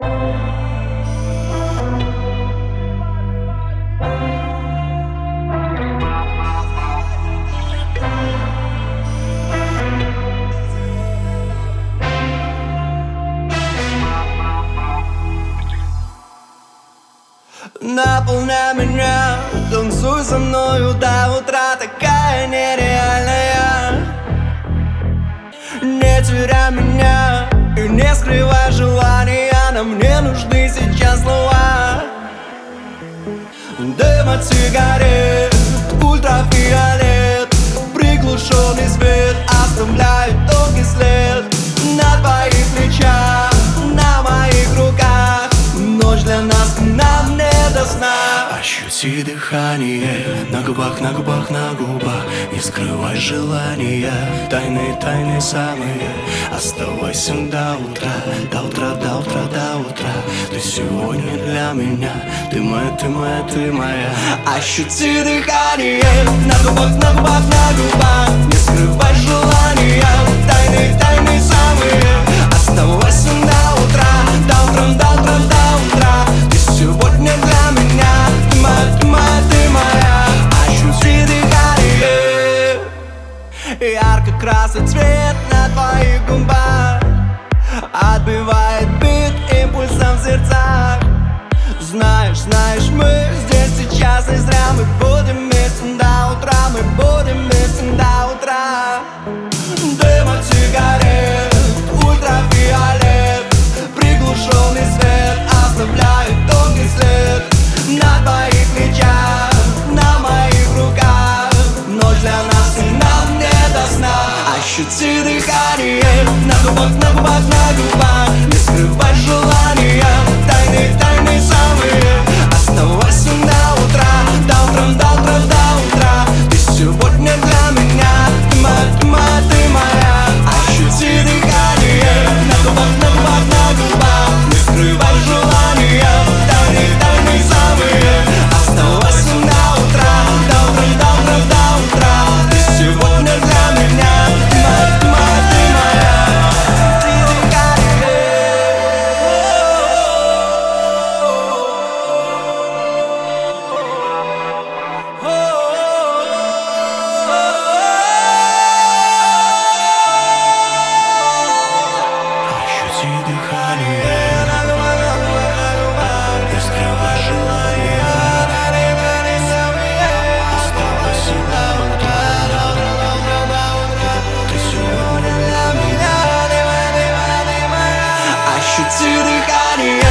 Наполняй меня, танцуй со мною до утра, такая нереальная. Не теряй меня и не скрывай желания, нам не нужны сейчас слова. Дым от сигарет, ультрафиолет, приглушенный свет оставляет тонкий след на твоих плечах, на моих руках. Ночь для нас, нам не до сна. Ощути дыхание на губах, на губах, на губах. Не скрывай желания, тайны, тайны самые. Оставайся до утра, до утра, до утра, до утра. Ты сегодня для меня, ты моя, ты моя, ты моя. Ощути дыхание на губах, на губах, на губах. Не скрывай желания, тайны, тайны самые. Оставайся до утра, до утра, до утра, до утра. Ты сегодня для меня, ты моя, ты моя, ты моя. Ощути дыхание. Ярко-красный цвет на твоих губах отбивает бит импульсом в сердцах. Знаешь, знаешь, мы здесь сейчас не зря. Мы будем вместе до утра, мы будем вместе до утра. Дым от сигарет, ультрафиолет, приглушенный свет оставляет тонкий след на твоих плечах, на моих руках. Ночь для нас и нам не до сна. Ощути дыхание на губах, на губах, на губах. Не скрывай желания, тайны, тайны самые. Оставайся до утра, до утра, до утра, до утра. Ты сегодня для меня, ты моя, ты моя, ты моя. Ощути дыхание на губах, на губах, на губах. Не скрывай желания, тайны, тайны самые. Оставайся до утра, до утра, до утра, до утра. Ты сегодня для меня, ты моя, ты моя, ты моя. Ощути дыхание, не скрывай желания. Оставайся до утра, ты сегодня для меня. Ощути дыхание